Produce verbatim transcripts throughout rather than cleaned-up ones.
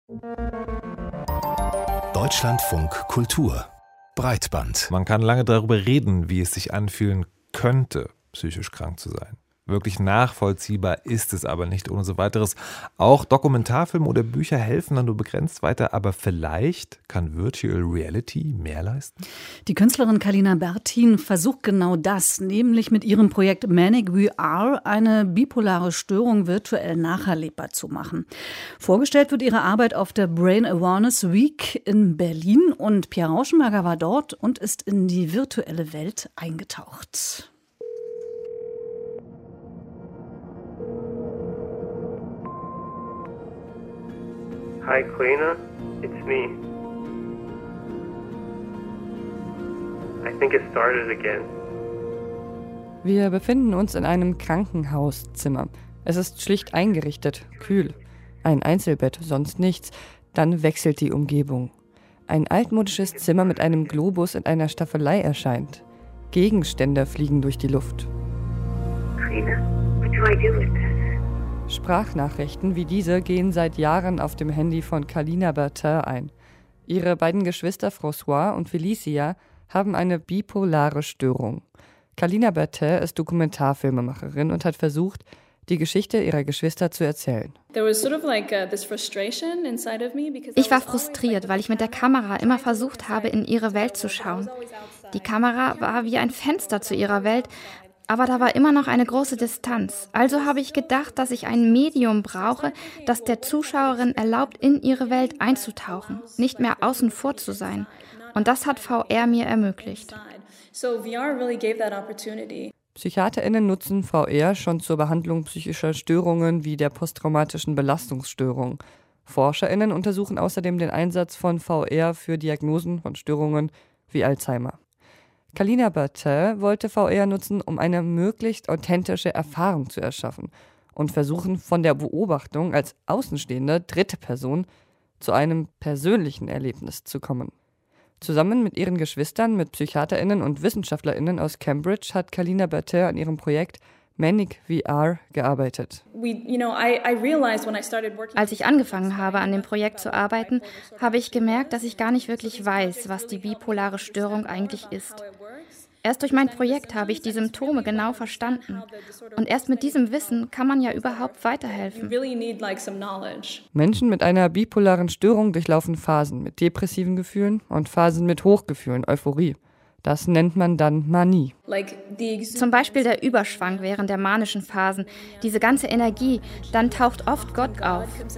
Deutschlandfunk Kultur Breitband. Man kann lange darüber reden, wie es sich anfühlen könnte, psychisch krank zu sein. Wirklich nachvollziehbar ist es aber nicht ohne so weiteres. Auch Dokumentarfilme oder Bücher helfen dann nur begrenzt weiter, aber vielleicht kann Virtual Reality mehr leisten? Die Künstlerin Kalina Bertin versucht genau das, nämlich mit ihrem Projekt Manic V R eine bipolare Störung virtuell nacherlebbar zu machen. Vorgestellt wird ihre Arbeit auf der Brain Awareness Week in Berlin und Pierre Rauschenberger war dort und ist in die virtuelle Welt eingetaucht. Hi, Kalina. It's me. I think it started again. Wir befinden uns in einem Krankenhauszimmer. Es ist schlicht eingerichtet, kühl. Ein Einzelbett, sonst nichts. Dann wechselt die Umgebung. Ein altmodisches Zimmer mit einem Globus in einer Staffelei erscheint. Gegenstände fliegen durch die Luft. Kalina, what do I do with this? Sprachnachrichten wie diese gehen seit Jahren auf dem Handy von Kalina Bertin ein. Ihre beiden Geschwister François und Felicia haben eine bipolare Störung. Kalina Bertin ist Dokumentarfilmemacherin und hat versucht, die Geschichte ihrer Geschwister zu erzählen. Ich war frustriert, weil ich mit der Kamera immer versucht habe, in ihre Welt zu schauen. Die Kamera war wie ein Fenster zu ihrer Welt, aber da war immer noch eine große Distanz. Also habe ich gedacht, dass ich ein Medium brauche, das der Zuschauerin erlaubt, in ihre Welt einzutauchen, nicht mehr außen vor zu sein. Und das hat V R mir ermöglicht. PsychiaterInnen nutzen V R schon zur Behandlung psychischer Störungen wie der posttraumatischen Belastungsstörung. ForscherInnen untersuchen außerdem den Einsatz von V R für Diagnosen von Störungen wie Alzheimer. Kalina Bertin wollte V R nutzen, um eine möglichst authentische Erfahrung zu erschaffen und versuchen, von der Beobachtung als außenstehende dritte Person zu einem persönlichen Erlebnis zu kommen. Zusammen mit ihren Geschwistern, mit PsychiaterInnen und WissenschaftlerInnen aus Cambridge hat Kalina Bertin an ihrem Projekt Manic V R gearbeitet. Als ich angefangen habe, an dem Projekt zu arbeiten, habe ich gemerkt, dass ich gar nicht wirklich weiß, was die bipolare Störung eigentlich ist. Erst durch mein Projekt habe ich die Symptome genau verstanden. Und erst mit diesem Wissen kann man ja überhaupt weiterhelfen. Menschen mit einer bipolaren Störung durchlaufen Phasen mit depressiven Gefühlen und Phasen mit Hochgefühlen, Euphorie. Das nennt man dann Manie. Zum Beispiel der Überschwang während der manischen Phasen, diese ganze Energie, dann taucht oft Gott auf. The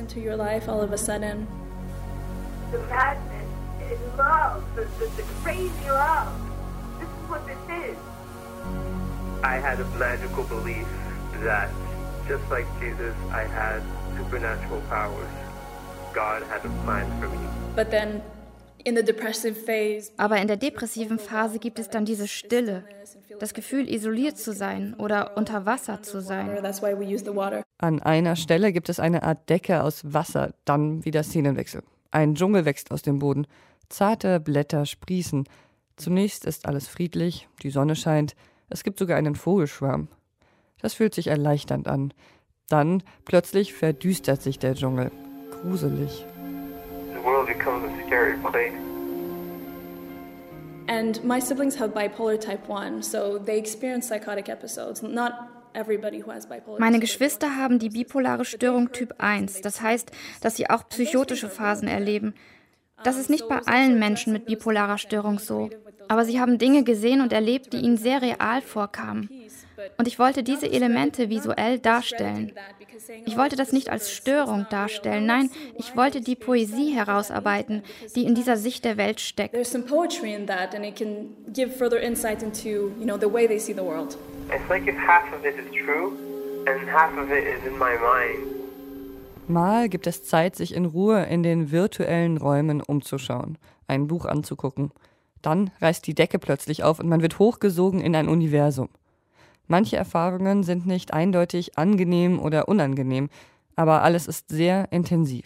madness is love, the, the, the crazy love. This is what this is. I had a magical belief that just like Jesus, I had supernatural powers. God had a plan for me. But then in the depressive phase. Aber in der depressiven Phase gibt es dann diese Stille, das Gefühl, isoliert zu sein oder unter Wasser zu sein. An einer Stelle gibt es eine Art Decke aus Wasser, dann wieder Szenenwechsel. Ein Dschungel wächst aus dem Boden. Zarte Blätter sprießen. Zunächst ist alles friedlich, die Sonne scheint, es gibt sogar einen Vogelschwarm. Das fühlt sich erleichternd an. Dann plötzlich verdüstert sich der Dschungel. Gruselig. The world becomes a scary place. And my siblings have bipolar type one, so they experience psychotic episodes. Not everybody who has bipolar. Meine Geschwister haben die bipolare Störung Typ eins. Das heißt, dass sie auch psychotische Phasen erleben. Das ist nicht bei allen Menschen mit bipolarer Störung so. Aber sie haben Dinge gesehen und erlebt, die ihnen sehr real vorkamen. Und ich wollte diese Elemente visuell darstellen. Ich wollte das nicht als Störung darstellen. Nein, ich wollte die Poesie herausarbeiten, die in dieser Sicht der Welt steckt. There's some poetry in that and it can give further insight into, you know, the way they see the world. It's like if half of it is true and half of it is in my mind. Mal gibt es Zeit, sich in Ruhe in den virtuellen Räumen umzuschauen, ein Buch anzugucken. Dann reißt die Decke plötzlich auf und man wird hochgesogen in ein Universum. Manche Erfahrungen sind nicht eindeutig angenehm oder unangenehm, aber alles ist sehr intensiv.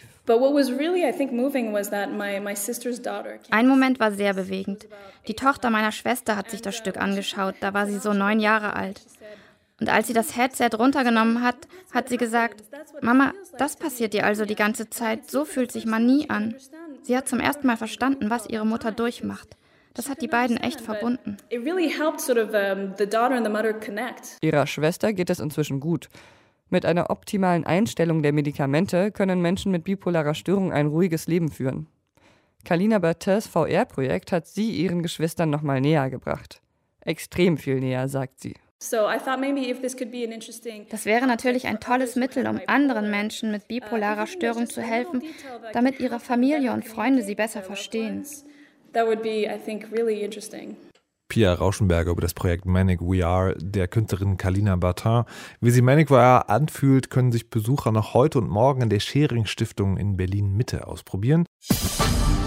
Ein Moment war sehr bewegend. Die Tochter meiner Schwester hat sich das Stück angeschaut, da war sie so neun Jahre alt. Und als sie das Headset runtergenommen hat, hat sie gesagt, Mama, das passiert dir also die ganze Zeit, so fühlt sich man nie an. Sie hat zum ersten Mal verstanden, was ihre Mutter durchmacht. Das hat die beiden echt verbunden. Ihrer Schwester geht es inzwischen gut. Mit einer optimalen Einstellung der Medikamente können Menschen mit bipolarer Störung ein ruhiges Leben führen. Kalina Bertins V R-Projekt hat sie ihren Geschwistern nochmal näher gebracht. Extrem viel näher, sagt sie. Das wäre natürlich ein tolles Mittel, um anderen Menschen mit bipolarer Störung zu helfen, damit ihre Familie und Freunde sie besser verstehen. Pia Rauschenberger über das Projekt Manic We Are der Künstlerin Kalina Bertin. Wie sich Manic We Are anfühlt, können sich Besucher noch heute und morgen in der Schering Stiftung in Berlin Mitte ausprobieren.